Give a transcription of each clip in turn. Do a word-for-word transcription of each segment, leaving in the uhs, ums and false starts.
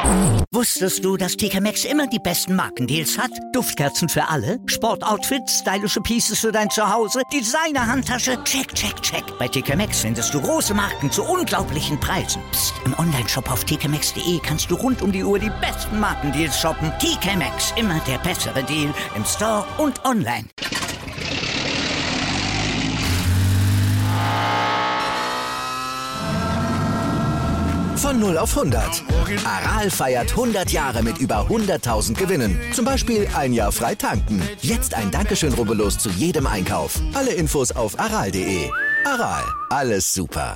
Wusstest du, dass T K Maxx immer die besten Markendeals hat? Duftkerzen für alle, Sportoutfits, stylische Pieces für dein Zuhause, Designer-Handtasche, check, check, check. Bei T K Maxx findest du große Marken zu unglaublichen Preisen. Psst. Im Onlineshop auf t k maxx punkt d e kannst du rund um die Uhr die besten Markendeals shoppen. T K Maxx, immer der bessere Deal im Store und online. Von null auf hundert. Aral feiert hundert Jahre mit über hunderttausend Gewinnen. Zum Beispiel ein Jahr frei tanken. Jetzt ein Dankeschön, rubbellos zu jedem Einkauf. Alle Infos auf aral punkt de. Aral, alles super.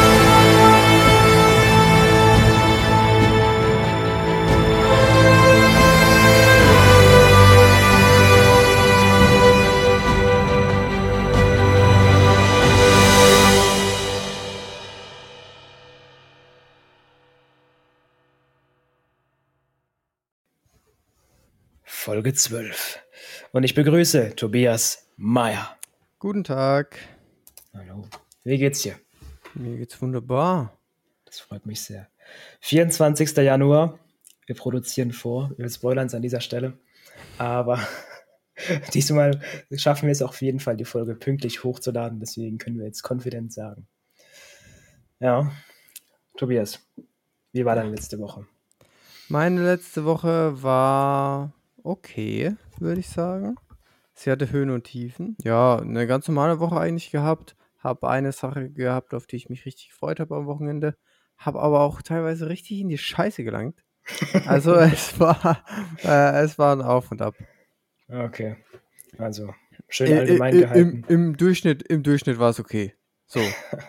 Folge zwölf. Und ich begrüße Tobias Meyer. Guten Tag. Hallo. Wie geht's dir? Mir geht's wunderbar. Das freut mich sehr. vierundzwanzigster Januar. Wir produzieren vor. Wir spoilern es an dieser Stelle. Aber diesmal schaffen wir es auf jeden Fall, die Folge pünktlich hochzuladen. Deswegen können wir jetzt confident sagen. Ja. Tobias, wie war deine letzte Woche? Meine letzte Woche war okay, würde ich sagen. Sie hatte Höhen und Tiefen. Ja, eine ganz normale Woche eigentlich gehabt. Habe eine Sache gehabt, auf die ich mich richtig gefreut habe am Wochenende. Habe aber auch teilweise richtig in die Scheiße gelangt. Also es war äh, es war ein Auf und Ab. Okay, also schön Äh, allgemein äh, gehalten. im, im Durchschnitt, im Durchschnitt war es okay. So,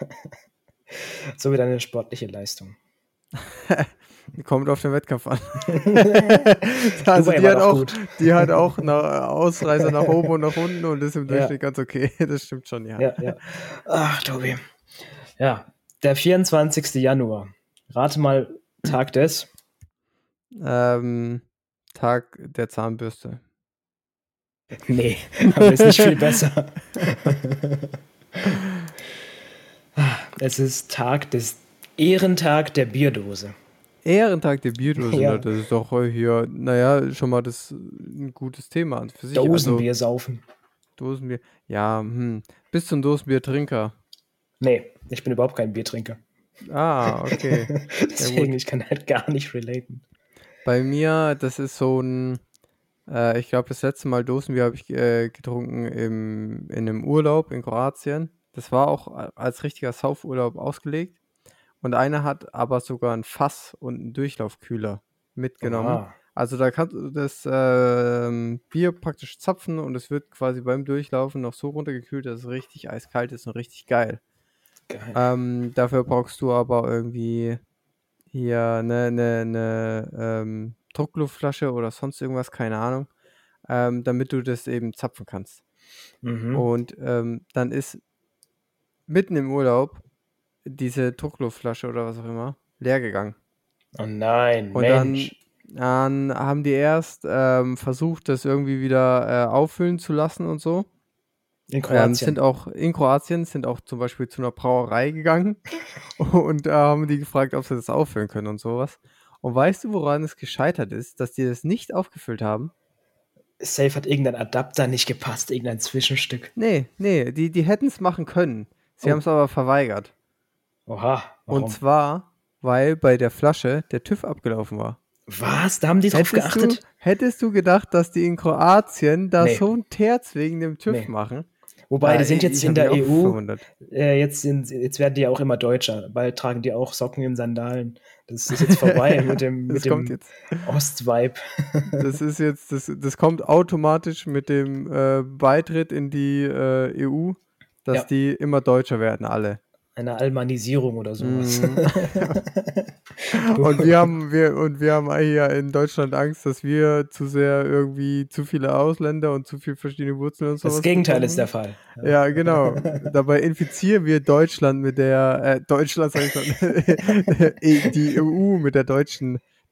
So wie deine sportliche Leistung. kommt auf den Wettkampf an. Dubai Also die war hat doch auch, gut. die hat auch eine Ausreißer nach oben und nach unten und ist im Ja. Durchschnitt ganz okay. Das stimmt schon, ja. Ja, ja. Ach, Tobi. Ja, der vierundzwanzigster Januar. Rate mal Tag des. Ähm, Tag der Zahnbürste. Nee, aber ist nicht viel besser. Es ist Tag des Ehrentag der Bierdose. Ehrentag der Bierdose, Ja. ne? Das ist doch hier, naja, schon mal das ein gutes Thema an für sich. Dosenbier saufen. Also, Dosenbier. Ja, hm. Bist du ein Dosenbiertrinker? Nee, ich bin überhaupt kein Biertrinker. Ah, okay. Deswegen, ich kann halt gar nicht relaten. Bei mir, das ist so ein, äh, ich glaube, das letzte Mal Dosenbier habe ich äh, getrunken im, in einem Urlaub in Kroatien. Das war auch a- als richtiger Saufurlaub ausgelegt. Und einer hat aber sogar ein Fass und einen Durchlaufkühler mitgenommen. Oha. Also da kannst du das ähm, Bier praktisch zapfen und es wird quasi beim Durchlaufen noch so runtergekühlt, dass es richtig eiskalt ist und richtig geil. Geil. Ähm, dafür brauchst du aber irgendwie hier eine, eine, eine ähm, Druckluftflasche oder sonst irgendwas, keine Ahnung, ähm, damit du das eben zapfen kannst. Mhm. Und ähm, dann ist mitten im Urlaub diese Druckluftflasche oder was auch immer leer gegangen. Oh nein, Und dann, Mensch. dann haben die erst ähm, versucht, das irgendwie wieder äh, auffüllen zu lassen und so. In Ähm, Kroatien. sind auch in Kroatien, sind auch zum Beispiel zu einer Brauerei gegangen und äh, haben die gefragt, ob sie das auffüllen können und sowas. Und weißt du, woran es gescheitert ist, dass die das nicht aufgefüllt haben? Safe hat irgendein Adapter nicht gepasst, irgendein Zwischenstück. Nee, nee, die, die hätten es machen können. Sie Oh. haben es aber verweigert. Oha, warum? Und zwar, weil bei der Flasche der TÜV abgelaufen war. Was? Da haben die drauf Hättest du, geachtet? hättest du gedacht, dass die in Kroatien da Nee. so ein Terz wegen dem TÜV Nee. machen? Wobei, Ah, die sind ich- jetzt ich in hab der mich E auch U. verwundert. Äh, jetzt, sind, jetzt werden die ja auch immer deutscher. Bald tragen die auch Socken in Sandalen. Das ist jetzt vorbei mit dem, Das mit kommt dem jetzt. Ost-Vibe. Das ist jetzt, das, das kommt automatisch mit dem äh, Beitritt in die äh, E U, dass Ja. die immer deutscher werden, alle. Eine Almanisierung oder sowas. Mhm. Und wir haben, wir, und wir haben hier in Deutschland Angst, dass wir zu sehr irgendwie zu viele Ausländer und zu viele verschiedene Wurzeln und sowas Das Gegenteil bekommen. ist der Fall. Ja, genau. Dabei infizieren wir Deutschland mit der, äh, Deutschland sag ich schon, die E U mit der deutschen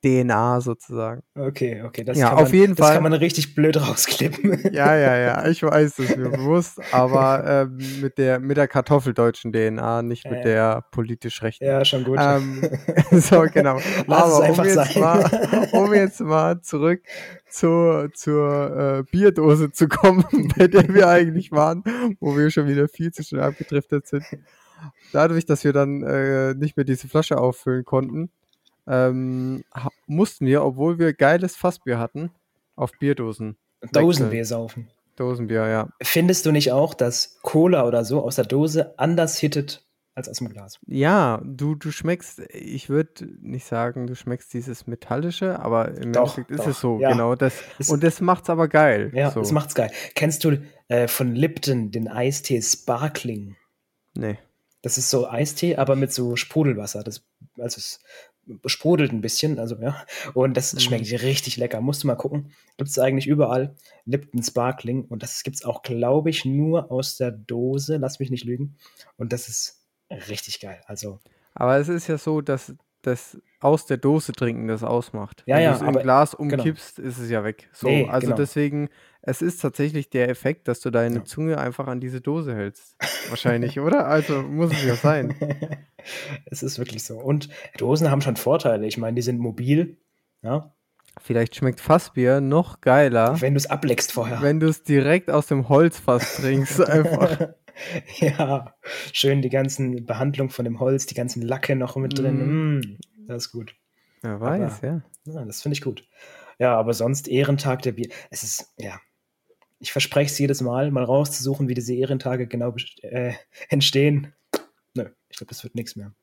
D N A sozusagen. Okay, okay, das, Ja, kann, auf man, jeden das Fall. kann man richtig blöd rausklippen. Ja, ja, ja, ich weiß, das ist mir bewusst, aber ähm, mit der mit der kartoffeldeutschen D N A, nicht mit Äh, der politisch rechten. ja, schon gut. Ähm, so, genau. Lass es Aber um einfach jetzt sein. mal, um jetzt mal zurück zur, zur äh, Bierdose zu kommen, bei der wir eigentlich waren, wo wir schon wieder viel zu schnell abgedriftet sind. Dadurch, dass wir dann äh, nicht mehr diese Flasche auffüllen konnten, ähm, ha- mussten wir, obwohl wir geiles Fassbier hatten, auf Bierdosen wechseln. Dosenbier saufen. Dosenbier, ja. Findest du nicht auch, dass Cola oder so aus der Dose anders hittet als aus dem Glas? Ja, du, du schmeckst, ich würde nicht sagen, du schmeckst dieses Metallische, aber im Doch, Endeffekt ist doch, es so, ja. genau. Das, Es- und das macht's aber geil. Ja, so. das macht's geil. Kennst du äh, von Lipton den Eistee Sparkling? Nee. Das ist so Eistee, aber mit so Sprudelwasser. Das, also es sprudelt ein bisschen, also ja. Und das Mhm. schmeckt richtig lecker. Musst du mal gucken. Gibt es eigentlich überall. Lipton Sparkling. Und das gibt es auch, glaube ich, nur aus der Dose. Lass mich nicht lügen. Und das ist richtig geil. Also, Aber es ist ja so, dass das aus der Dose trinken das ausmacht. Ja, Wenn ja, du es im aber- Glas genau. umkippst, ist es ja weg. So, Nee, also genau. deswegen, es ist tatsächlich der Effekt, dass du deine Ja. Zunge einfach an diese Dose hältst. Wahrscheinlich, oder? Also muss es ja sein. es ist wirklich so. Und Dosen haben schon Vorteile. Ich meine, die sind mobil. Ja, Vielleicht schmeckt Fassbier noch geiler, wenn du es ableckst vorher. wenn du es direkt aus dem Holzfass trinkst. Einfach. Ja, schön die ganzen Behandlung von dem Holz, die ganzen Lacke noch mit drin. Mhm. Mm, das ist gut. Wer weiß, Aber- ja. Ja, das finde ich gut. Ja, aber sonst Ehrentag der Bier. Es ist, ja, ich verspreche es jedes Mal, mal rauszusuchen, wie diese Ehrentage genau best- äh, entstehen. Nö, ich glaube, das wird nichts mehr.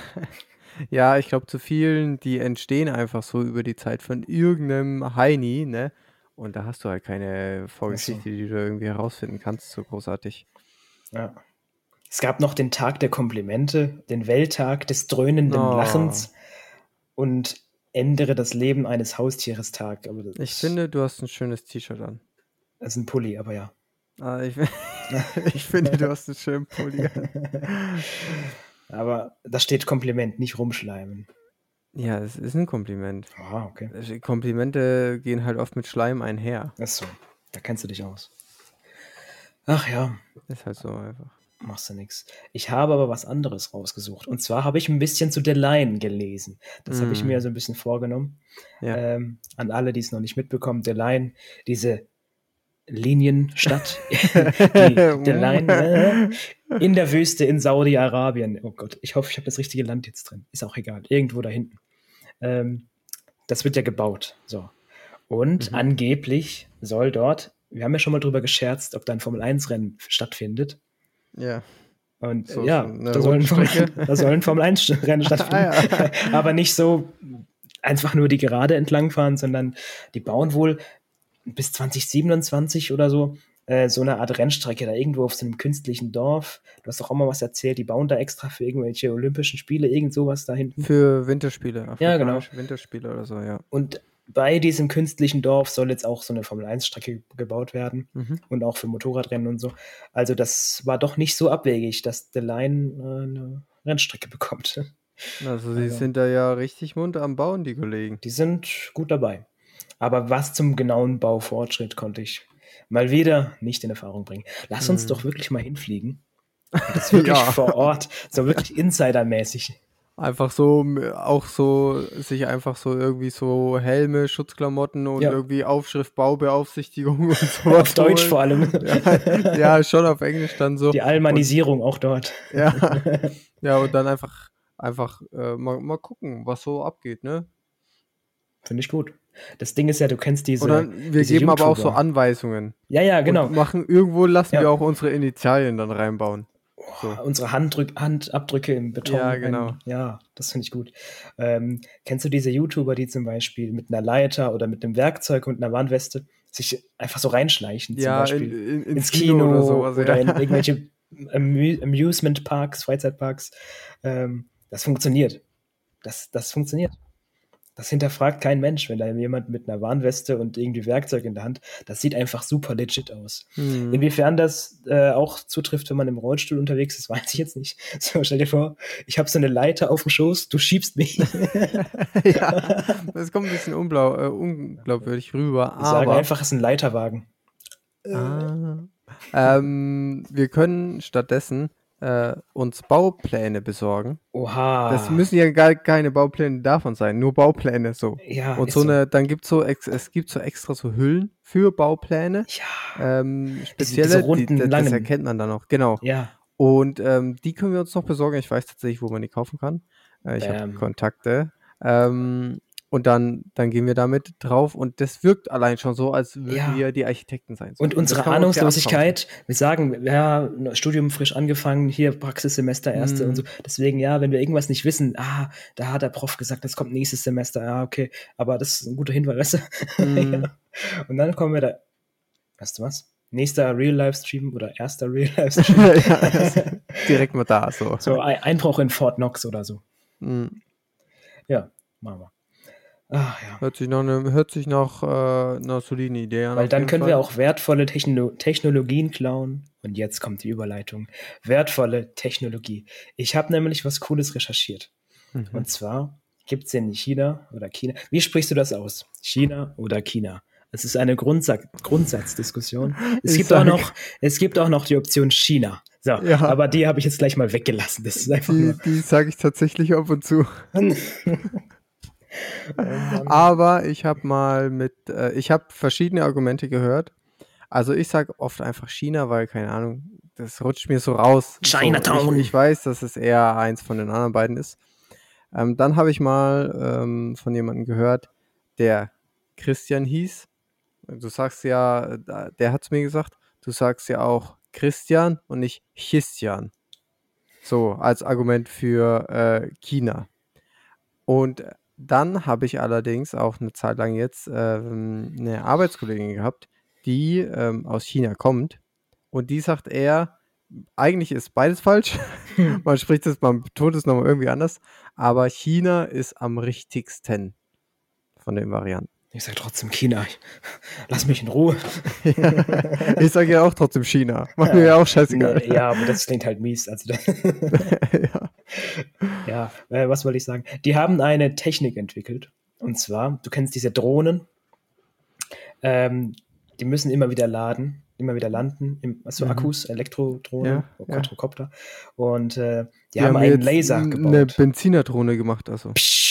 Ja, ich glaube, zu vielen, die entstehen einfach so über die Zeit von irgendeinem Heini, ne? Und da hast du halt keine Vorgeschichte, die du irgendwie herausfinden kannst, so großartig. Ja. Es gab noch den Tag der Komplimente, den Welttag des dröhnenden Oh. Lachens und ändere das Leben eines Haustieres Tag. Aber das Ich finde, du hast ein schönes T-Shirt an. das ist ein Pulli, aber ja. Ah, ich, ich finde, du hast einen schönen Pulli an. Aber da steht Kompliment, nicht rumschleimen. Ja, es ist ein Kompliment. Ah, okay. Also, Komplimente gehen halt oft mit Schleim einher. Das ist so. Da kennst du dich aus. Ach ja, Ist halt so einfach. machst du nix. Ich habe aber was anderes rausgesucht. Und zwar habe ich ein bisschen zu The Line gelesen. Das habe ich Mm. mir so ein bisschen vorgenommen. Ja. Ähm, an alle, die es noch nicht mitbekommen, The Line, diese Linienstadt, die The Line äh, in der Wüste in Saudi-Arabien. Oh Gott, ich hoffe, ich habe das richtige Land jetzt drin. Ist auch egal, irgendwo da hinten. Ähm, das wird ja gebaut. So. Und Mhm. angeblich soll dort, wir haben ja schon mal drüber gescherzt, ob da ein Formel eins Rennen stattfindet. Ja. Und So äh, ja, schon eine da soll, ein Formel, Rundstrecke. da soll ein Formel eins Rennen stattfinden. Ah, ja. Aber nicht so einfach nur die Gerade entlangfahren, sondern die bauen wohl bis zwanzig siebenundzwanzig oder so äh, so eine Art Rennstrecke da irgendwo auf so einem künstlichen Dorf. Du hast doch auch mal was erzählt, die bauen da extra für irgendwelche Olympischen Spiele irgend sowas da hinten. Für Winterspiele. Ja, genau. afrikanische Winterspiele oder so, ja. Und bei diesem künstlichen Dorf soll jetzt auch so eine Formel eins Strecke gebaut werden Mhm. und auch für Motorradrennen und so. Also das war doch nicht so abwegig, dass The Line äh, eine Rennstrecke bekommt. Also sie Also- sind da ja richtig munter am Bauen, die Kollegen. Die sind gut dabei. Aber was zum genauen Baufortschritt konnte ich mal wieder nicht in Erfahrung bringen. Lass uns Hm. doch wirklich mal hinfliegen. Und das wirklich Ja. vor Ort, so wirklich Insider-mäßig. Einfach so, m- auch so, sich einfach so irgendwie so Helme, Schutzklamotten und Ja. irgendwie Aufschrift Baubeaufsichtigung und so. Auf Deutsch vor allem. Ja, ja, schon auf Englisch dann so. Die Almanisierung auch dort. Ja, ja, und dann einfach, einfach äh, mal, mal gucken, was so abgeht, ne? Finde ich gut. Das Ding ist ja, du kennst diese. Oder wir diese geben aber auch so YouTuber. Anweisungen. Ja, ja, genau. Und machen, irgendwo lassen Ja. wir auch unsere Initialien dann reinbauen. So. Unsere Handdrück Handabdrücke im Beton. Ja, genau. Ein, ja, das finde ich gut. Ähm, kennst du diese YouTuber, die zum Beispiel mit einer Leiter oder mit einem Werkzeug und einer Warnweste sich einfach so reinschleichen, Ja, zum in, Beispiel in, ins ins Kino, oder sowas. oder ja. in irgendwelche Amu Amusement-Parks, Freizeitparks. Ähm, das funktioniert. Das, das funktioniert. Das hinterfragt kein Mensch, wenn da jemand mit einer Warnweste und irgendwie Werkzeug in der Hand, das sieht einfach super legit aus. Hm. Inwiefern das äh, auch zutrifft, wenn man im Rollstuhl unterwegs ist, weiß ich jetzt nicht. So, stell dir vor, ich habe so eine Leiter auf dem Schoß, du schiebst mich. Ja, das kommt ein bisschen unblau, äh, unglaubwürdig rüber. Wir sagen aber einfach, es ist ein Leiterwagen. Ah. Ähm, wir können stattdessen äh, uns Baupläne besorgen. Oha. Das müssen ja gar keine Baupläne davon sein, nur Baupläne so. Ja, Und ist so eine, dann gibt so ex, es gibt so extra so Hüllen für Baupläne. Ja. Ähm, Diese- spezielle, diese runden, die, das langen. erkennt man dann auch, genau. Ja. Und ähm, die können wir uns noch besorgen. Ich weiß tatsächlich, wo man die kaufen kann. Äh, ich habe Bam. Kontakte. Ähm, und dann, dann gehen wir damit drauf. Und das wirkt allein schon so, als würden Ja. wir die Architekten sein. So. Und das unsere kann man uns ja Ahnungslosigkeit, wir sagen, ja, Studium frisch angefangen, hier Praxissemester erste Hm. und so. Deswegen, ja, wenn wir irgendwas nicht wissen, ah, da hat der Prof gesagt, das kommt nächstes Semester, ja, okay, aber das ist ein guter Hinweis. Hm. Ja. Und dann kommen wir da, weißt du was? Nächster Real-Life-Stream oder erster Real-Life-Stream. Ja, das ist direkt mal da. So. So ein Einbruch in Fort Knox oder so. Hm. Ja, machen wir. Ah, ja. Hört sich noch eine, hört sich nach äh, einer soliden Idee an. Weil auf dann jeden können Fall. wir auch wertvolle Techno Technologien klauen. Und jetzt kommt die Überleitung. Wertvolle Technologie. Ich habe nämlich was Cooles recherchiert. Mhm. Und zwar gibt es in China oder China. Wie sprichst du das aus? China oder China? Es ist eine Grundsa Grundsatzdiskussion. Es Ich gibt, auch sag- noch, es gibt auch noch die Option China. So, Ja. aber die habe ich jetzt gleich mal weggelassen. Das ist einfach Die, nur. die sage ich tatsächlich ab und zu. Oh Mann. Aber ich habe mal mit, äh, ich habe verschiedene Argumente gehört. Also ich sage oft einfach China, weil, keine Ahnung, das rutscht mir so raus. Chinatown. So, ich, ich weiß, dass es eher eins von den anderen beiden ist. Ähm, dann habe ich mal ähm, von jemandem gehört, der Christian hieß. Du sagst ja, äh, der hat es mir gesagt, du sagst ja auch Christian und nicht Christian. So, als Argument für äh, China. Und dann habe ich allerdings auch eine Zeit lang jetzt ähm, eine Arbeitskollegin gehabt, die ähm, aus China kommt. Und die sagt eher, eigentlich ist beides falsch. Man spricht es, man betont es nochmal irgendwie anders. Aber China ist am richtigsten von den Varianten. Ich sage trotzdem China. Lass mich in Ruhe. Ich sage ja auch trotzdem China. Macht mir ja auch scheißegal. Nee, ja, aber das klingt halt mies. Also, Ja. ja, äh, was wollte ich sagen? Die haben eine Technik entwickelt. Und zwar, du kennst diese Drohnen. Ähm, die müssen immer wieder laden, immer wieder landen. Im, also Mhm. Akkus, Elektrodrohnen, Ja, ja. Quadrocopter. Und äh, die, Die haben mir einen jetzt Laser n- gebaut. Eine Benzinerdrohne gemacht, also.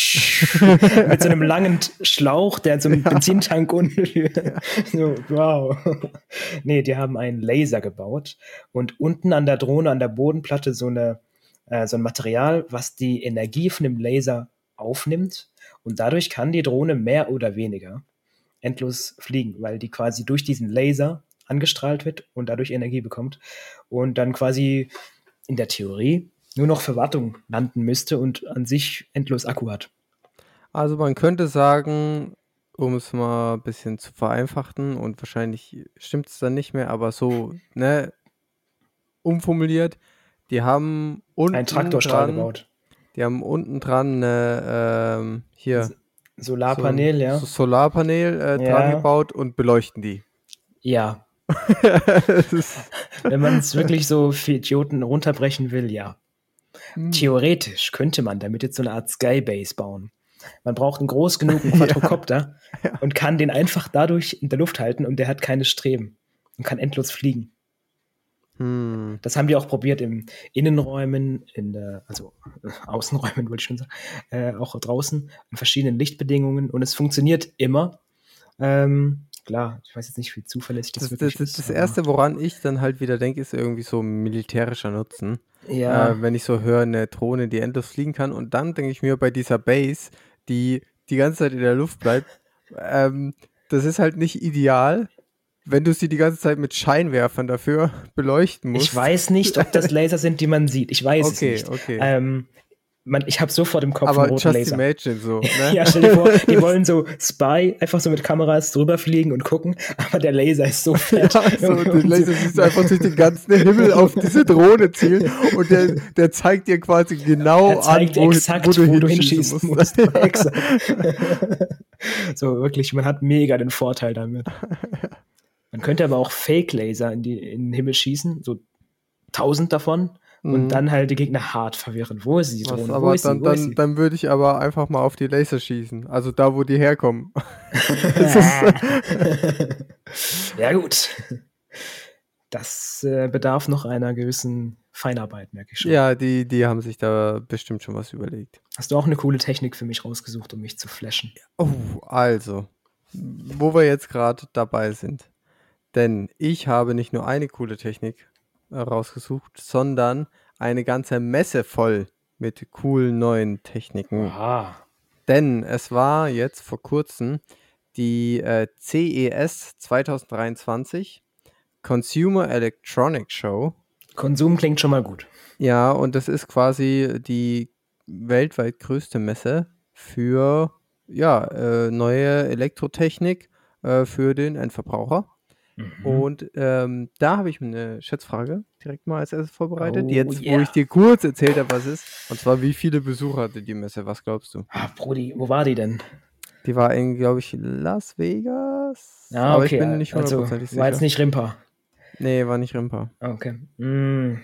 Mit so einem langen Schlauch, der so einen Benzintank unten führt. So, wow. Nee, die haben einen Laser gebaut und unten an der Drohne, an der Bodenplatte so, eine, äh, so ein Material, was die Energie von dem Laser aufnimmt und dadurch kann die Drohne mehr oder weniger endlos fliegen, weil die quasi durch diesen Laser angestrahlt wird und dadurch Energie bekommt und dann quasi in der Theorie nur noch für Wartung landen müsste und an sich endlos Akku hat. Also man könnte sagen, um es mal ein bisschen zu vereinfachen und wahrscheinlich stimmt es dann nicht mehr, aber so, ne, umformuliert, die haben unten Ein Traktorstrahl dran, gebaut. die haben unten dran eine, ähm, hier, Solarpanel, so, ja. so Solarpanel äh, Ja. dran gebaut und beleuchten die. Ja. Das ist, Wenn man es wirklich so für Idioten runterbrechen will, ja. hm, Theoretisch könnte man damit jetzt so eine Art Skybase bauen. Man braucht einen groß genugen Quadrocopter und kann den einfach dadurch in der Luft halten und der hat keine Streben und kann endlos fliegen. hm. Das haben die auch probiert im Innenräumen, in der, also äh, Außenräumen wollte ich schon sagen, äh, auch draußen in verschiedenen Lichtbedingungen und es funktioniert immer. Ähm, klar, ich weiß jetzt nicht, wie zuverlässig das, Das, das, wirklich das, ist. das aber- Erste, woran ich dann halt wieder denke, ist irgendwie so militärischer Nutzen. Ja, Äh, wenn ich so höre, eine Drohne, die endlos fliegen kann. Und dann denke ich mir bei dieser Base, die die ganze Zeit in der Luft bleibt, ähm, das ist halt nicht ideal, wenn du sie die ganze Zeit mit Scheinwerfern dafür beleuchten musst. ich weiß nicht, ob das Laser sind, die man sieht. Ich weiß Okay, es nicht. okay. Ähm, Man, ich habe sofort im Kopf Aber einen roten just Laser. imagine so, ne? Ja, stell dir vor, die wollen so Spy einfach so mit Kameras drüber fliegen und gucken, aber der Laser ist so fett. Ja, so, den Laser siehst du einfach durch den ganzen Himmel auf diese Drohne zielen und der, der zeigt dir quasi genau Er zeigt an, wo, exakt, wo du wo du hinschießen hinschießen musst. musst. Exakt. So, wirklich, man hat mega den Vorteil damit. Man könnte aber auch Fake-Laser in, die, in den Himmel schießen, so tausend davon, und Mhm. dann halt die Gegner hart verwirren. Wo ist die Was, Drohne? Wo aber ist sie? dann, Wo ist dann, sie? dann würde ich aber einfach mal auf die Laser schießen. Also da, wo die herkommen. Ja, gut. Das äh, bedarf noch einer gewissen Feinarbeit, merke ich schon. Ja, die, die haben sich da bestimmt schon was überlegt. Hast du auch eine coole Technik für mich rausgesucht, um mich zu flashen? Oh, also, wo wir jetzt gerade dabei sind. Denn ich habe nicht nur eine coole Technik äh, rausgesucht, sondern eine ganze Messe voll mit coolen neuen Techniken. Aha. Denn es war jetzt vor kurzem die äh, C E S zwanzig dreiundzwanzig, Consumer Electronics Show. Konsum klingt schon mal gut. Ja, und das ist quasi die weltweit größte Messe für ja, äh, neue Elektrotechnik äh, für den Endverbraucher. Mhm. Und ähm, da habe ich mir eine Schätzfrage direkt mal als erstes vorbereitet. Oh, Jetzt, wo yeah. ich dir kurz erzählt habe, was ist. Und zwar, wie viele Besucher hatte die Messe? Was glaubst du? Ah, Brudi, wo war die denn? Die war in, glaube ich, Las Vegas. Ah, aber okay. ich bin nicht Also, hundertprozentig war jetzt sicher. nicht Rimpa. Nee, war nicht Rimpa. Okay. Mm.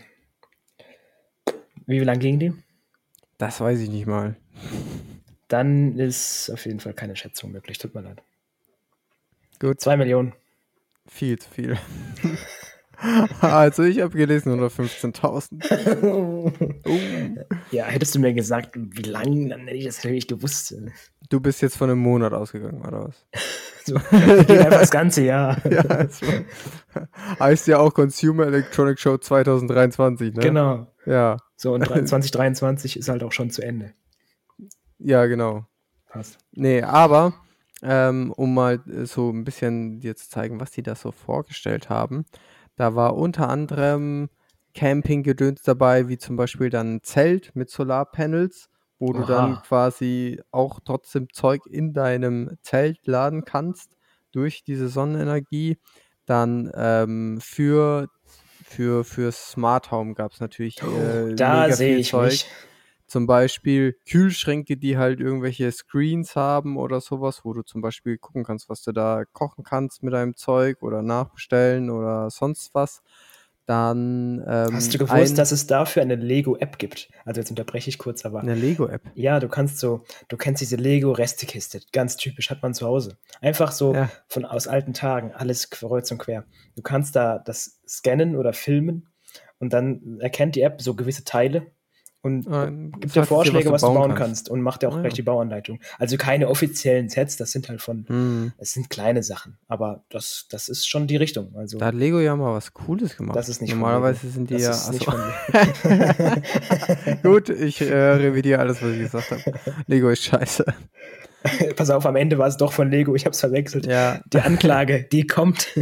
Wie lang ging die? Das weiß ich nicht mal. Dann ist auf jeden Fall keine Schätzung möglich. Tut mir leid. Gut, Zwei Millionen. viel zu viel. Also, ich habe gelesen hundertfünfzehntausend. Oh. Ja, hättest du mir gesagt, wie lang, dann hätte ich das natürlich gewusst. Du bist jetzt von einem Monat ausgegangen, oder was? So, geht einfach das ganze Jahr. Ja, also, heißt ja auch Consumer Electronics Show zwanzig dreiundzwanzig, ne? Genau. Ja, So, und zwanzig dreiundzwanzig ist halt auch schon zu Ende. ja, genau. Passt. Nee, aber ähm, um mal äh, so ein bisschen dir zu zeigen, was die da so vorgestellt haben, da war unter anderem Campinggedöns dabei, wie zum Beispiel dann ein Zelt mit Solarpanels, wo du dann Oha. quasi auch trotzdem Zeug in deinem Zelt laden kannst durch diese Sonnenenergie. Dann ähm, für, für, für Smart Home gab es natürlich äh, Da mega sehe viel ich Zeug. mich. Zum Beispiel Kühlschränke, die halt irgendwelche Screens haben oder sowas, wo du zum Beispiel gucken kannst, was du da kochen kannst mit deinem Zeug oder nachbestellen oder sonst was. Dann ähm, Hast du gewusst, ein, dass es dafür eine Lego-App gibt? Also jetzt unterbreche ich kurz, aber eine Lego-App. ja, du kannst so, du kennst diese Lego-Restekiste, ganz typisch, hat man zu Hause. Einfach so Ja. von aus alten Tagen, alles kreuz und quer. Du kannst da das scannen oder filmen und dann erkennt die App so gewisse Teile und Ah, gibt das dir heißt, Vorschläge, du was du bauen bauen kannst. kannst und macht dir auch Ah, gleich ja. die Bauanleitung. Also keine offiziellen Sets, das sind halt von, Hm. es sind kleine Sachen, aber das, das ist schon die Richtung. Also Da hat Lego ja mal was Cooles gemacht. das ist nicht von Normalerweise Lego. sind die Das ja. ist nicht Achso. von Gut, ich äh, revidiere alles, was ich gesagt habe. Lego ist scheiße. Pass auf, am Ende war es doch von Lego, ich hab's verwechselt. Ja, Die Anklage, die kommt.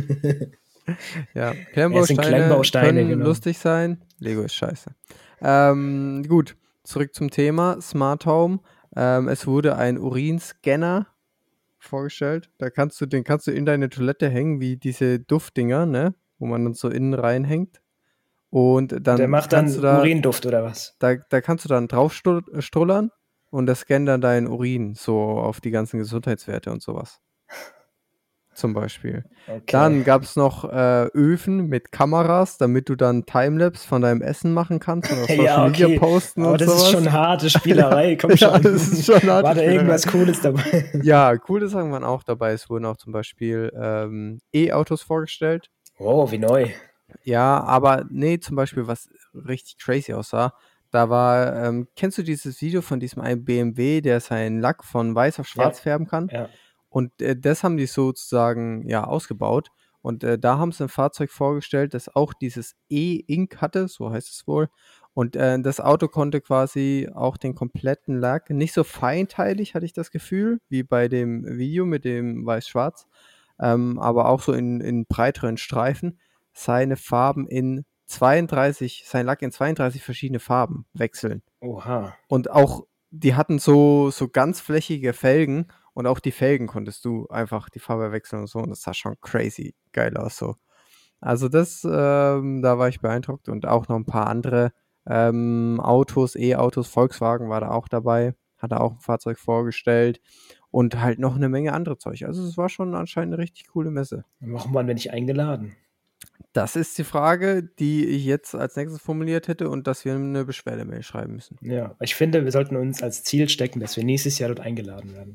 ja. Ja, es sind Klemmbausteine Klemmbausteine, können genau. lustig sein. Lego ist scheiße. Ähm, gut, zurück zum Thema Smart Home. Ähm, es wurde ein Urinscanner vorgestellt. Da kannst du, den kannst du in deine Toilette hängen, wie diese Duftdinger, ne? Wo man dann so innen reinhängt. Und dann Der macht dann kannst du da, Urinduft oder was? da, da kannst du dann drauf stu- strullern und das scannt dann deinen Urin so auf die ganzen Gesundheitswerte und sowas. Zum Beispiel. Okay. Dann gab es noch äh, Öfen mit Kameras, damit du dann Timelapse von deinem Essen machen kannst und auf Social Ja, Media okay. posten Aber und das sowas. ist schon harte Spielerei, komm Ja, schon. das ist schon harte War da Spielerei. irgendwas Cooles dabei? Ja, coole Sachen waren auch dabei. Es wurden auch zum Beispiel ähm, E-Autos vorgestellt. Oh, wie neu. Ja, aber nee, zum Beispiel, was richtig crazy aussah, da war, ähm, kennst du dieses Video von diesem einen B M W, der seinen Lack von weiß auf schwarz Ja. färben kann? Ja. Und äh, das haben die sozusagen ja ausgebaut. Und äh, da haben sie ein Fahrzeug vorgestellt, das auch dieses E-Ink hatte, so heißt es wohl. Und äh, das Auto konnte quasi auch den kompletten Lack, nicht so feinteilig, hatte ich das Gefühl, wie bei dem Video mit dem weiß-schwarz, ähm, aber auch so in, in breiteren Streifen, seine Farben in zweiunddreißig, sein Lack in zweiunddreißig verschiedene Farben wechseln. Oha. Und auch, die hatten so, so ganz flächige Felgen und auch die Felgen konntest du einfach die Farbe wechseln und so. Und das sah schon crazy geil aus so. Also das, ähm, da war ich beeindruckt und auch noch ein paar andere ähm, Autos, E-Autos, Volkswagen war da auch dabei, hat er auch ein Fahrzeug vorgestellt und halt noch eine Menge andere Zeug. Also es war schon anscheinend eine richtig coole Messe. Warum waren wir nicht eingeladen? Das ist die Frage, die ich jetzt als nächstes formuliert hätte und dass wir eine Beschwerdemail schreiben müssen. Ja, ich finde, wir sollten uns als Ziel stecken, dass wir nächstes Jahr dort eingeladen werden.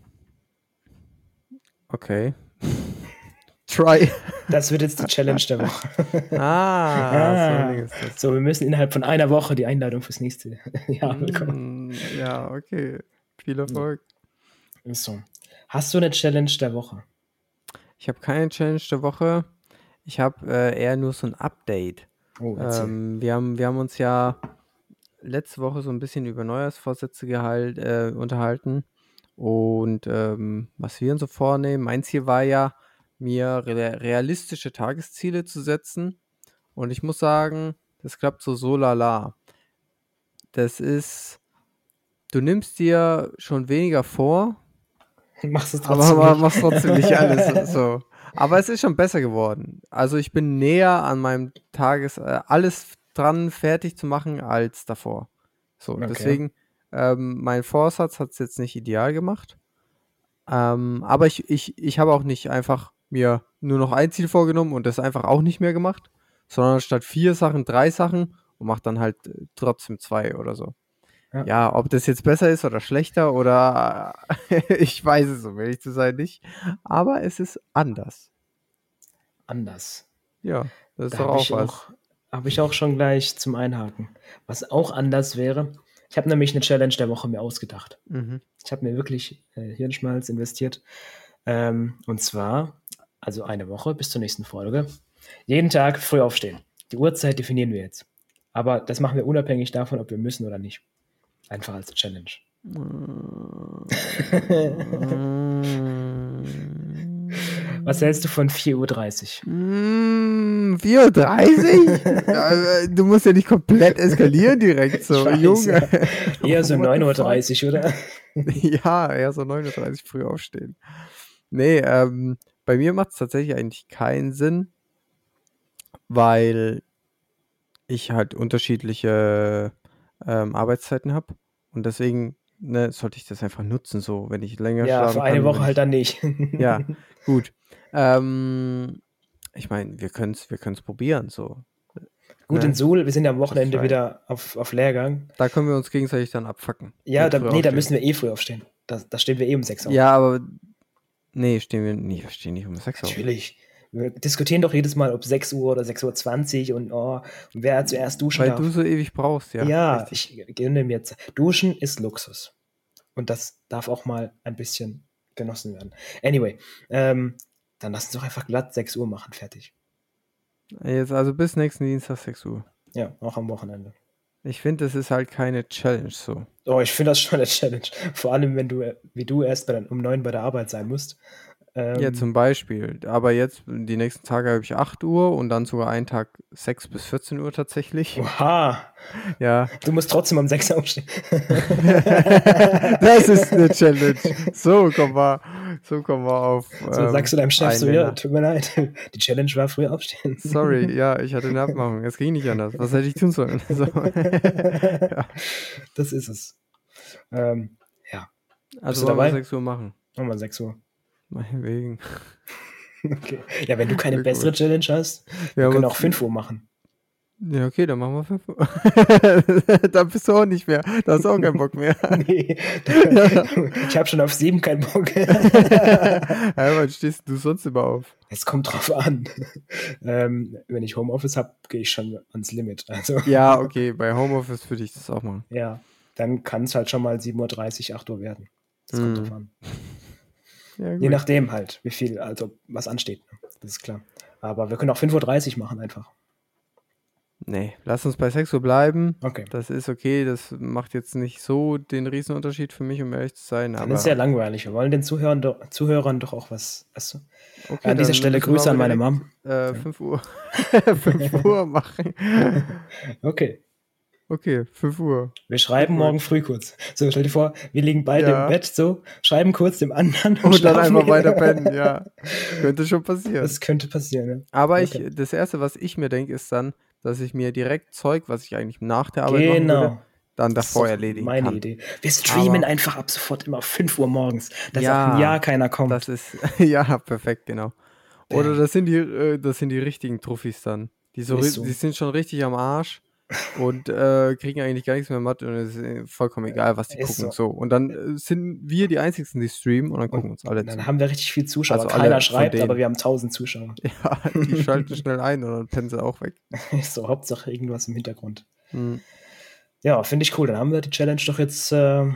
Okay. Try. Das wird jetzt die Challenge der Woche. Ah, ah, so, so, wir müssen innerhalb von einer Woche die Einladung fürs nächste Jahr bekommen. Mm, ja, okay. Viel Erfolg. Ist so. Hast du eine Challenge der Woche? Ich habe keine Challenge der Woche. Ich habe äh, eher nur so ein Update. Oh, ähm, wir, haben, wir haben uns ja letzte Woche so ein bisschen über Neujahrsvorsätze gehalt, äh, unterhalten. Und ähm, was wir uns so vornehmen. Mein Ziel war ja, mir re- realistische Tagesziele zu setzen. Und ich muss sagen, das klappt so so lala. Das ist, du nimmst dir schon weniger vor, machst es trotzdem aber nicht. machst trotzdem nicht alles so. Aber es ist schon besser geworden. Also ich bin näher an meinem Tages, äh, alles dran fertig zu machen als davor. So, Okay. deswegen, ähm, mein Vorsatz hat es jetzt nicht ideal gemacht. Ähm, aber ich, ich, ich habe auch nicht einfach mir nur noch ein Ziel vorgenommen und das einfach auch nicht mehr gemacht, sondern statt vier Sachen drei Sachen und mache dann halt äh, trotzdem zwei oder so. Ja. Ja, ob das jetzt besser ist oder schlechter oder ich weiß es, um ehrlich zu sein, nicht. Aber es ist anders. Anders. Ja, das ist Da doch habe auch ich was. auch, habe ich auch schon gleich zum Einhaken. Was auch anders wäre, ich habe nämlich eine Challenge der Woche mir ausgedacht. Mhm. Ich habe mir wirklich äh, Hirnschmalz investiert. Ähm, und zwar, also eine Woche bis zur nächsten Folge, jeden Tag früh aufstehen. Die Uhrzeit definieren wir jetzt. Aber das machen wir unabhängig davon, ob wir müssen oder nicht. Einfach als Challenge. Was hältst du von vier Uhr dreißig? Mm, vier Uhr dreißig? Ja, du musst ja nicht komplett eskalieren direkt so, Ich weiß, Junge. ja. Eher so What the neun Uhr fuck? dreißig, oder? Ja, eher so neun Uhr dreißig früh aufstehen. Nee, ähm, bei mir macht es tatsächlich eigentlich keinen Sinn, weil ich halt unterschiedliche ähm, Arbeitszeiten habe und deswegen ne, sollte ich das einfach nutzen, so, wenn ich länger Ja, schlafen für eine kann, Woche wenn halt ich, dann nicht. ja, gut. Ähm, ich meine, wir können es wir können's probieren, so. Gut, Ne? in Suhl, wir sind ja am Wochenende right. wieder auf, auf Lehrgang. Da können wir uns gegenseitig dann abfacken. Ja, mit da, früh nee, da aufstehen. müssen wir eh früh aufstehen. Da, da stehen wir eh um sechs auf. Ja, aber nee, stehen wir, nee, wir stehen nicht um sechs auf. Natürlich. Wir diskutieren doch jedes Mal, ob sechs Uhr oder sechs Uhr zwanzig und, oh, und wer zuerst duschen Weil darf. du so ewig brauchst, ja. Ja, richtig. ich gönne mir jetzt. Duschen ist Luxus. Und das darf auch mal ein bisschen genossen werden. Anyway, ähm, dann lass uns doch einfach glatt sechs Uhr machen, fertig. Jetzt also bis nächsten Dienstag sechs Uhr. Ja, auch am Wochenende. Ich finde, das ist halt keine Challenge so. Oh, ich finde das schon eine Challenge. Vor allem, wenn du, äh, wie du, erst bei, um neun bei der Arbeit sein musst. Ähm, Ja, zum Beispiel. Aber jetzt, die nächsten Tage habe ich acht Uhr und dann sogar einen Tag sechs bis vierzehn Uhr tatsächlich. Oha, Ja, du musst trotzdem um sechs Uhr aufstehen. das ist eine Challenge. So kommen wir, so kommen wir auf. So ähm, sagst du deinem Chef einen so, ja, Nenner. tut mir leid, die Challenge war früh aufstehen. Sorry, ja, ich hatte eine Abmachung. Es ging nicht anders. Was hätte ich tun sollen? So. Ja. Das ist es. Ähm, ja, Also du wollen wir dabei? sechs Uhr machen. machen wir sechs Uhr. Meinetwegen. Okay. Ja, wenn du keine Sehr bessere gut. Challenge hast, Wir wir haben können uns- auch fünf Uhr machen. Ja, okay, dann machen wir fünf Uhr. Da bist du auch nicht mehr. Da hast du auch keinen Bock mehr. Nee, ich habe schon auf sieben keinen Bock. Ja, wann stehst du sonst immer auf? Es kommt drauf an. Ähm, wenn ich Homeoffice habe, gehe ich schon ans Limit. Also Ja, okay, bei Homeoffice würde ich das auch machen. ja, dann kann es halt schon mal sieben Uhr dreißig, acht Uhr werden. Das kommt Mhm. drauf an. Ja, Je gut. nachdem halt, wie viel, also was ansteht. Ne? Das ist klar. Aber wir können auch fünf Uhr dreißig machen einfach. Nee, lass uns bei Sexo bleiben. Okay. Das ist okay, das macht jetzt nicht so den Riesenunterschied für mich, um ehrlich zu sein. Dann Aber ist es ja langweilig. Wir wollen den Zuhörern doch, Zuhörern doch auch was. Achso. okay, An dieser dann Stelle müssen wir Grüße an aber meine direkt, Mom. Äh, fünf Uhr. fünf Uhr machen. Okay. Okay, fünf Uhr. Wir schreiben Gut. morgen früh kurz. So, stell dir vor, wir liegen beide Ja. im Bett, so, schreiben kurz dem anderen und, Und dann schlafen einfach wieder. weiter pennen, ja. Könnte schon passieren. Das könnte passieren, ne? Aber Okay. ich, das Erste, was ich mir denke, ist dann, dass ich mir direkt Zeug, was ich eigentlich nach der Arbeit machen würde, Genau. dann Das ist davor doch erledigen meine kann. Idee. Wir streamen Aber- einfach ab sofort immer fünf Uhr morgens, dass Ja, auch ein Jahr keiner kommt. Das ist, ja, perfekt, genau. Oder Bam. das sind die, äh, das sind die richtigen Truffis dann. Die, so, Ist ri- so. die sind schon richtig am Arsch und äh, kriegen eigentlich gar nichts mehr Matt und es ist äh, vollkommen egal, was die Ist gucken. so. So. Und dann äh, sind wir die Einzigen, die streamen und dann gucken uns alle Dann zu. haben wir richtig viel Zuschauer. Also alle Keiner von schreibt, denen. aber wir haben tausend Zuschauer. Ja, die schalten schnell ein und dann pennen sie auch weg. Ist so, Hauptsache irgendwas im Hintergrund. Hm. Ja, finde ich cool. Dann haben wir die Challenge doch jetzt äh,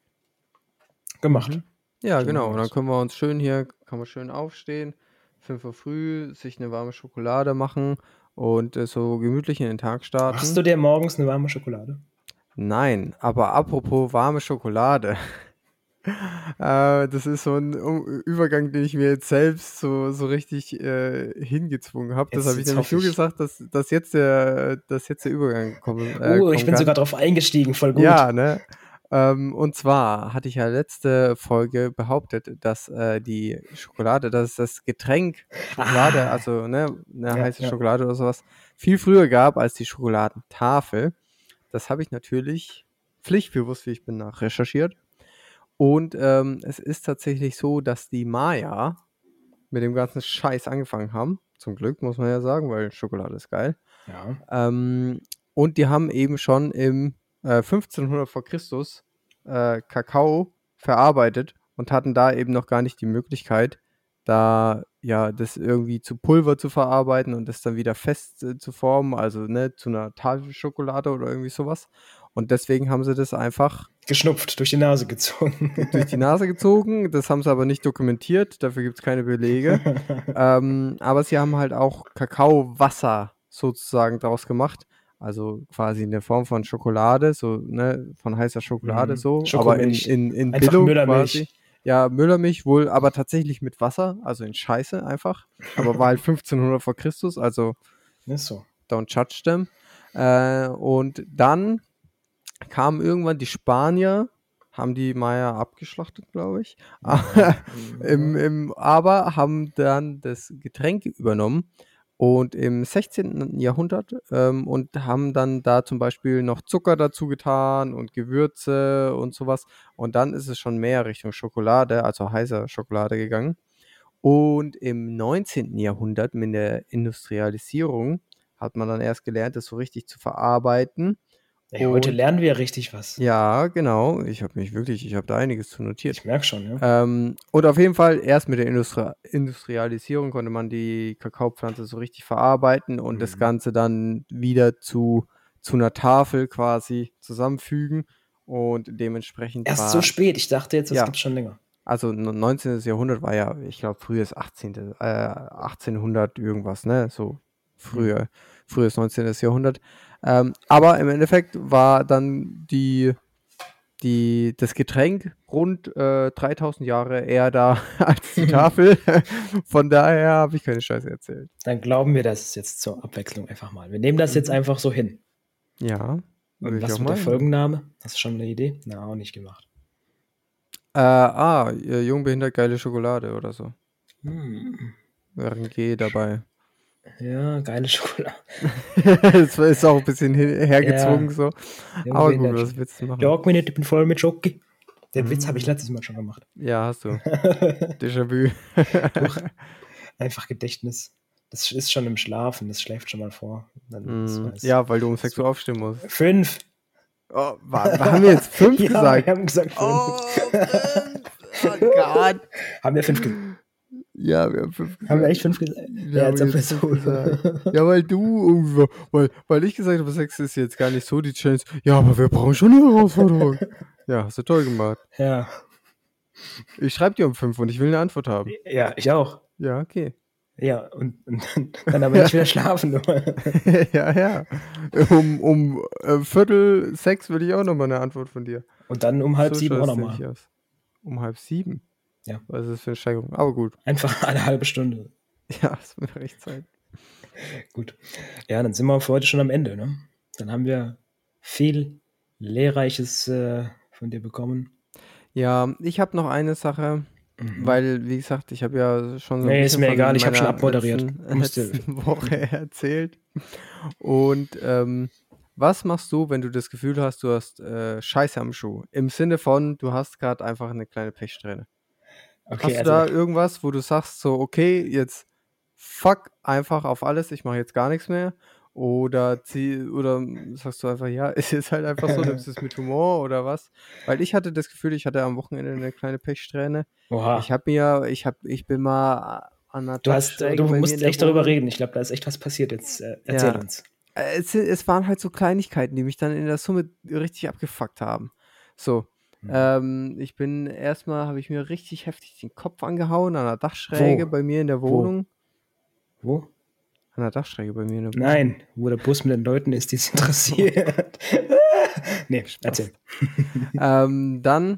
gemacht. Mhm. Ja, So genau. machen Und wir dann das. können wir uns schön hier, kann man schön aufstehen, fünf Uhr früh, sich eine warme Schokolade machen und äh, so gemütlich in den Tag starten. Machst du dir morgens eine warme Schokolade? Nein, aber apropos warme Schokolade. äh, das ist so ein U- Übergang, den ich mir jetzt selbst so, so richtig äh, hingezwungen habe. Das Jetzt- habe ich jetzt nämlich hoffe nur ich. gesagt, dass, dass, jetzt der, dass jetzt der Übergang kommen, äh, Oh, ich kommen bin kann. sogar drauf eingestiegen, voll gut. Ja, ne? Ähm, und zwar hatte ich ja letzte Folge behauptet, dass äh, die Schokolade, dass das Getränk Schokolade, Ah. also ne, eine Ja, heiße ja. Schokolade oder sowas, viel früher gab als die Schokoladentafel. Das habe ich natürlich pflichtbewusst, wie ich bin, nach recherchiert. Und ähm, es ist tatsächlich so, dass die Maya mit dem ganzen Scheiß angefangen haben. Zum Glück, muss man ja sagen, weil Schokolade ist geil. Ja. Ähm, und die haben eben schon im äh, fünfzehnhundert vor Christus äh, Kakao verarbeitet und hatten da eben noch gar nicht die Möglichkeit, da ja das irgendwie zu Pulver zu verarbeiten und das dann wieder fest äh, zu formen, also ne, zu einer Tafelschokolade oder irgendwie sowas. Und deswegen haben sie das einfach Geschnupft, durch die Nase gezogen. durch die Nase gezogen. Das haben sie aber nicht dokumentiert, dafür gibt es keine Belege. ähm, aber sie haben halt auch Kakaowasser sozusagen draus gemacht. Also quasi in der Form von Schokolade, so, ne, von heißer Schokolade Mhm. so, aber in, Schokomilch. in, in Einfach Billo Müllermilch. quasi. Ja, Müllermilch wohl, aber tatsächlich mit Wasser, also in Scheiße einfach. Aber war halt fünfzehnhundert vor Christus, also Ist so. don't judge them. Äh, und dann kamen irgendwann die Spanier, haben die Maya abgeschlachtet, glaube ich. Im, im, aber haben dann das Getränk übernommen und im sechzehnten Jahrhundert ähm, und haben dann da zum Beispiel noch Zucker dazu getan und Gewürze und sowas. Und dann ist es schon mehr Richtung Schokolade, also heißer Schokolade gegangen. Und im neunzehnten Jahrhundert mit der Industrialisierung hat man dann erst gelernt, das so richtig zu verarbeiten. Ey, heute Und- lernen wir richtig was. Ja, genau. Ich habe mich wirklich, ich habe da einiges zu notiert. Ich merke schon, ja. Ähm, und auf jeden Fall, erst mit der Industri Industrialisierung konnte man die Kakaopflanze so richtig verarbeiten und das Mhm. Ganze dann wieder zu, zu einer Tafel quasi zusammenfügen. Und dementsprechend Erst war, so spät. Ich dachte jetzt, das Ja. gibt's schon länger. also neunzehnten Jahrhundert war ja, ich glaube, frühes achtzehnten Äh, achtzehnhundert irgendwas, ne? So früher, frühes neunzehnten Jahrhundert. Ähm, aber im Endeffekt war dann die, die, das Getränk rund äh, dreitausend Jahre eher da als die Tafel. Von daher habe ich keine Scheiße erzählt. Dann glauben wir das jetzt zur Abwechslung einfach mal. Wir nehmen das jetzt Mhm. einfach so hin. Ja. würde Und ich was auch mit der meinen. Folgenname? Hast du schon eine Idee? Na, auch nicht gemacht. Äh, ah, äh, Jungbehindert geile Schokolade oder so. Hm. Wäre ein G dabei. Ja, geile Schokolade. Das ist auch ein bisschen hin- hergezwungen Ja. so. Aber gut, Jungbehindert. was willst du machen? Jag mich nicht, ich bin voll mit Schoki. Den Mhm. Witz habe ich letztes Mal schon gemacht. Ja, hast du. Déjà-vu. Einfach Gedächtnis. Das ist schon im Schlafen, das schläft schon mal vor. Dann ist Mm, weiß. ja, weil du um sechs Uhr aufstehen musst. Fünf. Oh, wa- haben wir jetzt fünf Ja, gesagt? wir haben gesagt fünf. Oh, fünf. Oh Gott. Haben wir fünf gesagt? Ja, wir haben fünf gesagt. Haben wir echt fünf gesagt? Ja, als wir ob wir haben so. fünf gesagt. Ja, weil du irgendwie, weil, weil ich gesagt habe, sechs ist jetzt gar nicht so die Challenge. Ja, aber wir brauchen schon eine Herausforderung. Ja, hast du toll gemacht. Ja. Ich schreibe dir um fünf und ich will eine Antwort haben. Ja, ich auch. Ja, okay. Ja, und, und dann, dann aber nicht wieder schlafen. Nur. ja, ja. Um, um äh, Viertel sechs will ich auch nochmal eine Antwort von dir. Und dann um halb So sieben auch schaut's nämlich nochmal. aus. Um halb sieben? Ja. Was ist das für eine Steigerung? Aber gut. Einfach eine halbe Stunde. Ja, es wird mir recht Zeit. Gut. Ja, dann sind wir für heute schon am Ende. Ne? Dann haben wir viel Lehrreiches äh, von dir bekommen. Ja, ich habe noch eine Sache, mhm. weil, wie gesagt, ich habe ja schon so ein nee, bisschen ist mir von egal, ich habe schon meiner abmoderiert. letzten, letzten Woche erzählt. Und ähm, was machst du, wenn du das Gefühl hast, du hast äh, Scheiße am Schuh? Im Sinne von, du hast gerade einfach eine kleine Pechsträhne. Okay, hast du also, da irgendwas, wo du sagst, so, okay, jetzt fuck einfach auf alles, ich mache jetzt gar nichts mehr? Oder, zieh, oder sagst du einfach, ja, es ist halt einfach so, nimmst du es mit Humor oder was? Weil ich hatte das Gefühl, ich hatte am Wochenende eine kleine Pechsträhne. Oha. Ich habe mir, ich habe, ich bin mal an einer Du hast, du musst echt darüber reden. Ich glaube, da ist echt was passiert. Jetzt äh, erzähl ja. uns. Es, es waren halt so Kleinigkeiten, die mich dann in der Summe richtig abgefuckt haben. So, mhm. ähm, ich bin erstmal, habe ich mir richtig heftig den Kopf angehauen an der Dachschräge Wo? bei mir in der Wohnung. Wo? Wo? An der Dachschräge bei mir in der Wohnung. Nein, wo der Bus mit den Leuten ist, die es interessiert. nee, erzähl. ähm, dann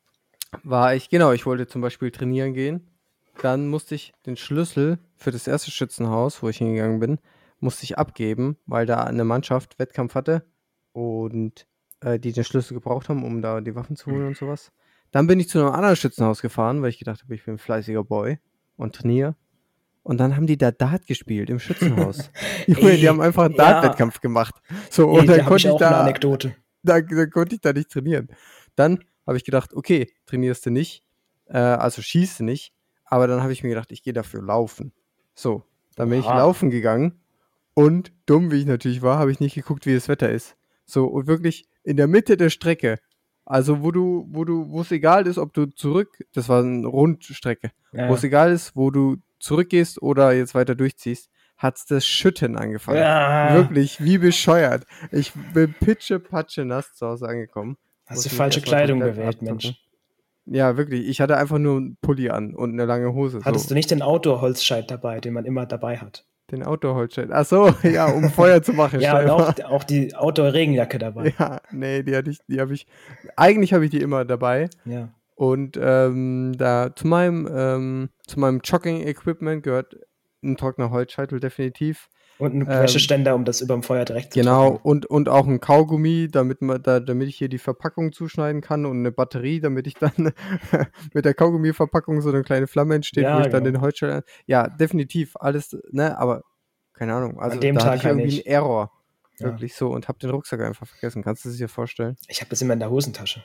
war ich, genau, ich wollte zum Beispiel trainieren gehen. Dann musste ich den Schlüssel für das erste Schützenhaus, wo ich hingegangen bin, musste ich abgeben, weil da eine Mannschaft Wettkampf hatte und äh, die den Schlüssel gebraucht haben, um da die Waffen zu holen und sowas. Dann bin ich zu einem anderen Schützenhaus gefahren, weil ich gedacht habe, ich bin ein fleißiger Boy und trainiere. Und dann haben die da Dart gespielt im Schützenhaus. Junge, die haben einfach einen Dart-Wettkampf ja. gemacht. So, und Ey, dann konnte ich, ich da, eine Anekdote. Da, da konnte ich da nicht trainieren. Dann habe ich gedacht, okay, trainierst du nicht, äh, also schießt du nicht, aber dann habe ich mir gedacht, ich gehe dafür laufen. So, dann bin Aha. ich laufen gegangen und dumm wie ich natürlich war, habe ich nicht geguckt, wie das Wetter ist. So, und wirklich in der Mitte der Strecke, also wo du, wo du, wo es egal ist, ob du zurück, das war eine Rundstrecke, ja. wo es egal ist, wo du zurückgehst oder jetzt weiter durchziehst, hat's das Schütten angefangen. Ja. Wirklich, wie bescheuert. Ich bin pitche-patsche nass zu Hause angekommen. Hast du falsche Kleidung gewählt, abdrücken. Mensch. Ja, wirklich. Ich hatte einfach nur einen Pulli an und eine lange Hose. Hattest so. du nicht den Outdoor-Holzscheit dabei, den man immer dabei hat? Den Outdoor-Holzscheit? Ach so, ja, um Feuer zu machen. Ja, und auch, auch die Outdoor-Regenjacke dabei. Ja, nee, die hatte ich, die habe ich, eigentlich habe ich die immer dabei. Ja. Und ähm, da zu meinem, ähm, zu meinem Jogging-Equipment gehört ein trockener Holzscheitel definitiv. Und ein Wäscheständer, ähm, um das über dem Feuer direkt zu Genau, trocknen. und, und auch ein Kaugummi, damit, man, da, damit ich hier die Verpackung zuschneiden kann und eine Batterie, damit ich dann mit der Kaugummi-Verpackung so eine kleine Flamme entsteht, ja, wo ich genau. dann den Holzscheitel... Ja, definitiv, alles, ne, aber keine Ahnung. Also An dem da Tag hatte ich irgendwie nicht. einen Error. Ja. Wirklich so und habe den Rucksack einfach vergessen. Kannst du es dir vorstellen? Ich habe das immer in der Hosentasche.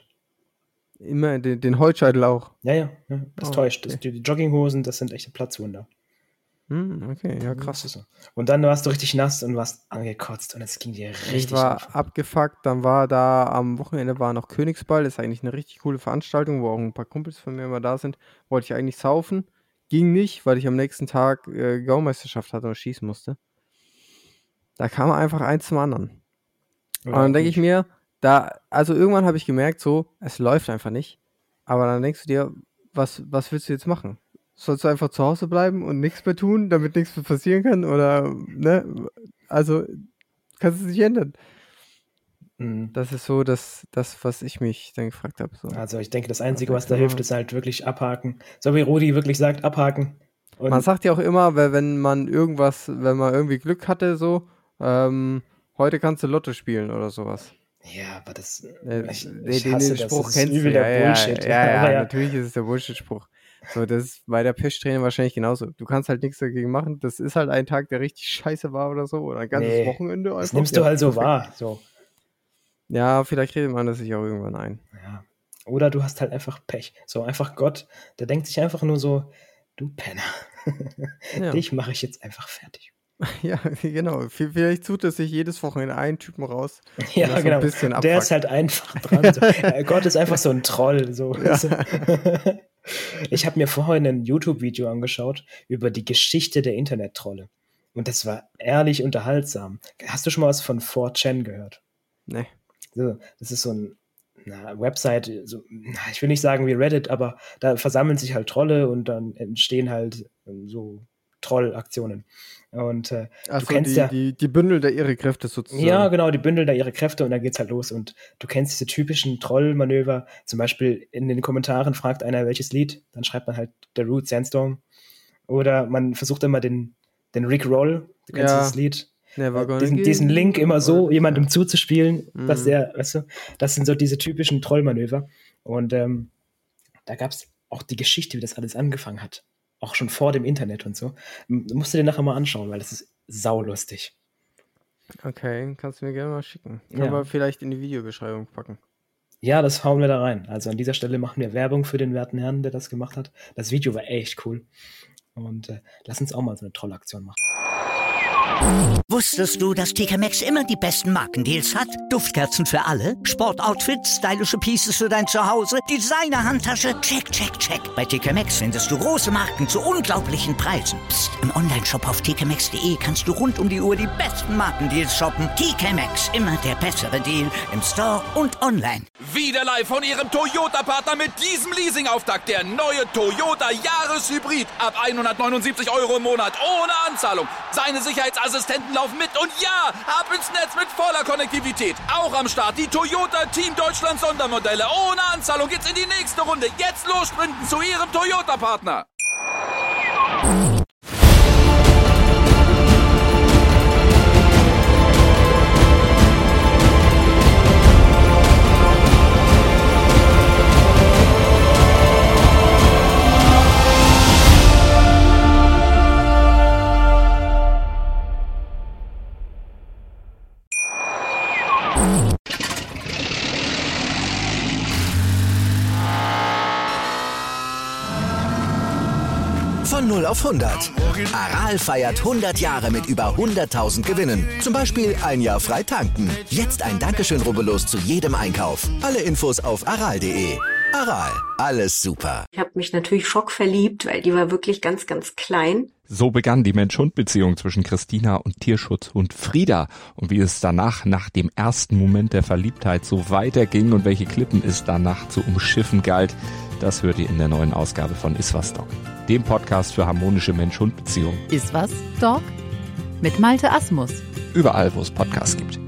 Immer den, den Holzscheitel auch? Ja, ja, ja das oh, täuscht. Das, die, die Jogginghosen, das sind echte Platzwunder. Hm, okay, ja krass. So. Und dann warst du richtig nass und warst angekotzt und es ging dir richtig Ich war auf. abgefuckt, dann war da am Wochenende war noch Königsball, das ist eigentlich eine richtig coole Veranstaltung, wo auch ein paar Kumpels von mir immer da sind. Wollte ich eigentlich saufen, ging nicht, weil ich am nächsten Tag äh, Gaumeisterschaft hatte und schießen musste. Da kam einfach eins zum anderen. Ja, und dann denke ich mir, da, also irgendwann habe ich gemerkt, so, es läuft einfach nicht. Aber dann denkst du dir, was, was willst du jetzt machen? Sollst du einfach zu Hause bleiben und nichts mehr tun, damit nichts mehr passieren kann? Oder, ne? Also, kannst du es nicht ändern. Mhm. Das ist so das, das, was ich mich dann gefragt habe. So. Also, ich denke, das Einzige, was da hilft, ist halt wirklich abhaken. So wie Rudi wirklich sagt, abhaken. Und man sagt ja auch immer, wenn man irgendwas, wenn man irgendwie Glück hatte, so, ähm, heute kannst du Lotto spielen oder sowas. Ja, aber das, äh, ich, den, ich hasse den das, Spruch das kennst ist übel du, der ja, Bullshit. Ja, ja, ja, ja, natürlich ist es der Bullshit-Spruch. So, das ist bei der Pechsträhne wahrscheinlich genauso. Du kannst halt nichts dagegen machen. Das ist halt ein Tag, der richtig scheiße war oder so. Oder ein ganzes nee, Wochenende. Einfach. Das nimmst du halt so wahr. So. Ja, vielleicht redet man das sich auch irgendwann ein. Ja. Oder du hast halt einfach Pech. So einfach Gott, der denkt sich einfach nur so, du Penner, ja. Dich mache ich jetzt einfach fertig. Ja, genau. Vielleicht sucht er sich jedes Wochenende einen Typen raus. Ja, so genau. Ein bisschen abfuckt. Der ist halt einfach dran. So. Gott ist einfach so ein Troll. So. Ja. Ich habe mir vorhin ein YouTube-Video angeschaut über die Geschichte der Internet-Trolle. Und das war ehrlich unterhaltsam. Hast du schon mal was von four chan gehört? Nee. So, das ist so ein eine Website, so, ich will nicht sagen wie Reddit, aber da versammeln sich halt Trolle und dann entstehen halt so Trollaktionen. Und äh, Ach du so, kennst die, ja... die, die bündelt da ihre Kräfte sozusagen. Ja, genau, die bündeln da ihre Kräfte und dann geht's halt los. Und du kennst diese typischen Trollmanöver. Zum Beispiel in den Kommentaren fragt einer, welches Lied. Dann schreibt man halt The Root Sandstorm. Oder man versucht immer den, den Rick Roll, du kennst Ja. dieses Lied, Never äh, gonna diesen, give diesen Link immer so jemandem zuzuspielen, Mhm. dass der, weißt du, das sind so diese typischen Trollmanöver. Und ähm, da gab's auch die Geschichte, wie das alles angefangen hat. Auch schon vor dem Internet und so. M- Musst du dir nachher mal anschauen, weil das ist saulustig. Okay, kannst du mir gerne mal schicken. Können Ja. wir vielleicht in die Videobeschreibung packen. Ja, das hauen wir da rein. Also an dieser Stelle machen wir Werbung für den werten Herrn, der das gemacht hat. Das Video war echt cool. Und äh, lass uns auch mal so eine Trollaktion machen. Wusstest du, dass T K Maxx immer die besten Markendeals hat? Duftkerzen für alle, Sportoutfits, stylische Pieces für dein Zuhause, Designer-Handtasche, check, check, check. Bei T K Maxx findest du große Marken zu unglaublichen Preisen. Psst. Im Onlineshop auf t k maxx punkt d e kannst du rund um die Uhr die besten Markendeals shoppen. T K Maxx, immer der bessere Deal im Store und online. Wieder live von Ihrem Toyota-Partner mit diesem Leasing-Auftakt. Der neue Toyota Jahreshybrid. Ab hundertneunundsiebzig Euro im Monat. Ohne Anzahlung. Seine Sicherheitsassistenten laufen mit. Und ja, ab ins Netz mit voller Konnektivität. Auch am Start die Toyota Team Deutschland Sondermodelle. Ohne Anzahlung geht's in die nächste Runde. Jetzt los sprinten zu Ihrem Toyota-Partner. Von null auf hundert. Aral feiert hundert Jahre mit über hunderttausend Gewinnen. Zum Beispiel ein Jahr frei tanken. Jetzt ein Dankeschön, rubbellos zu jedem Einkauf. Alle Infos auf aral punkt de. Aral, alles super. Ich habe mich natürlich schockverliebt, weil die war wirklich ganz, ganz klein. So begann die Mensch-Hund-Beziehung zwischen Christina und Tierschutzhund Frieda. Und wie es danach, nach dem ersten Moment der Verliebtheit, so weiterging und welche Klippen es danach zu umschiffen galt, das hört ihr in der neuen Ausgabe von Iswas Dog, dem Podcast für harmonische Mensch-Hund-Beziehungen. Iswas Dog? Mit Malte Asmus. Überall, wo es Podcasts gibt.